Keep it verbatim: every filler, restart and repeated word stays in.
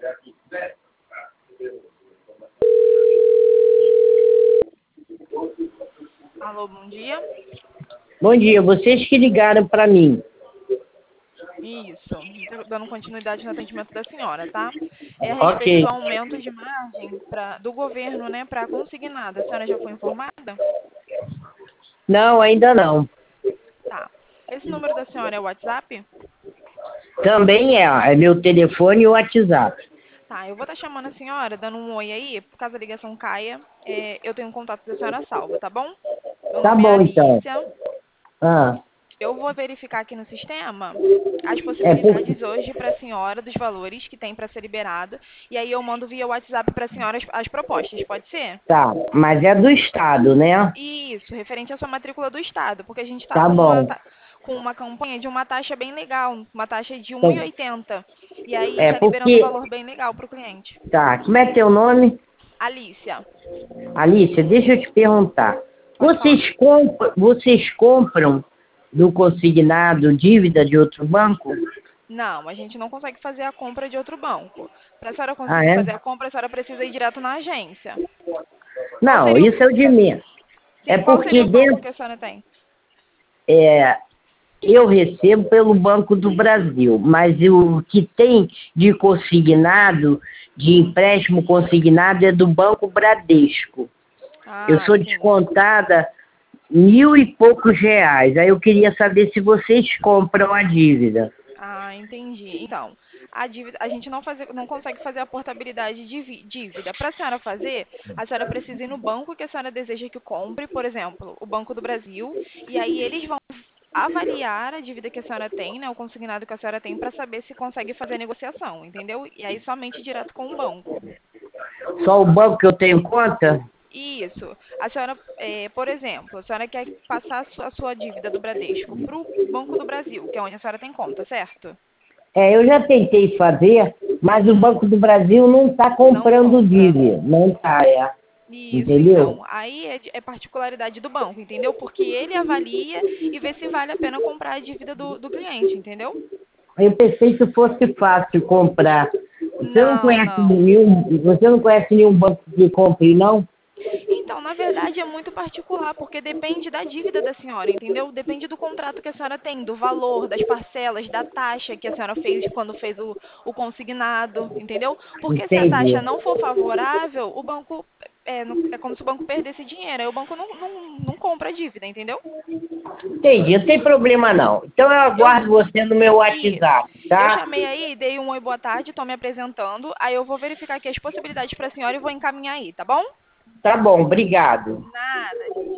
Alô, bom dia. Bom dia, vocês que ligaram para mim. Isso, tô dando continuidade no atendimento da senhora, tá? É a respeito Ok. do aumento de margem pra, do governo, né, para consignada. A senhora já foi informada? Não, ainda não. Tá. Esse número da senhora é o WhatsApp? Também é, é meu telefone e o WhatsApp. Tá, eu vou estar chamando a senhora, dando um oi aí, por caso a ligação caia, é, eu tenho um contato da senhora salvo, tá bom? Meu Tá nome é bom, então. Alicia. Ah, Eu vou verificar aqui no sistema as é porque... possibilidades hoje para a senhora dos valores que tem para ser liberado. E aí eu mando via WhatsApp para a senhora as, as propostas, pode ser? Tá, mas é do Estado, né? Isso, referente à sua matrícula do Estado, porque a gente está Tá com uma, bom. ta- com uma campanha de uma taxa bem legal, uma taxa de um e Então, oitenta. E aí é está liberando um porque... valor bem legal para o cliente. Tá, como é teu nome? Alícia, Alice, deixa eu te perguntar. pode falar. Vocês compram, vocês compram do consignado dívida de outro banco? Não, a gente não consegue fazer a compra de outro banco. Para a senhora Ah, conseguir é? fazer a compra, a senhora precisa ir direto na agência. Qual Não, seria o... isso é o de menos. É Sim, qual seria porque o banco dentro, que a senhora tem? é, eu recebo pelo Banco do Brasil, mas o que tem de consignado, de empréstimo consignado, é do Banco Bradesco. Eu Ah, sou sim. descontada mil e poucos reais. Aí eu queria saber se vocês compram a dívida. Ah, entendi. Então, a dívida, a gente não, fazer, não consegue fazer a portabilidade de vi- dívida. Para a senhora fazer, a senhora precisa ir no banco que a senhora deseja que compre, por exemplo, o Banco do Brasil, e aí eles vão avaliar a dívida que a senhora tem, né, o consignado que a senhora tem, para saber se consegue fazer a negociação, entendeu? E aí somente direto com o banco. Só o banco que eu tenho conta? Isso. A senhora, eh, por exemplo, a senhora quer passar a sua, a sua dívida do Bradesco para o Banco do Brasil, que é onde a senhora tem conta, certo? É, eu já tentei fazer, mas o Hum, Banco do Brasil não está não comprando compra. dívida. Não está, é. Isso, Entendeu? então. Aí é, de- é particularidade do banco, entendeu? Porque ele avalia e vê se vale a pena comprar a dívida do, do cliente, entendeu? Eu pensei que fosse fácil comprar. Você não Não, conhece não. nenhum, você não conhece nenhum banco que compre, não? Então, na verdade, é muito particular, porque depende da dívida da senhora, entendeu? Depende do contrato que a senhora tem, do valor, das parcelas, da taxa que a senhora fez quando fez o, o consignado, entendeu? Porque se a Entendi. taxa não for favorável, o banco é, no- é como se o banco perdesse dinheiro, aí o banco não, não, não compra a dívida, entendeu? Entendi, não tem problema não. Então eu Eu, aguardo você no meu isso. WhatsApp, Eu tá? chamei aí, dei um oi, boa tarde, estou me apresentando, aí eu vou verificar aqui as possibilidades para a senhora e vou encaminhar aí, tá bom? Tá bom, obrigado. Nada, gente.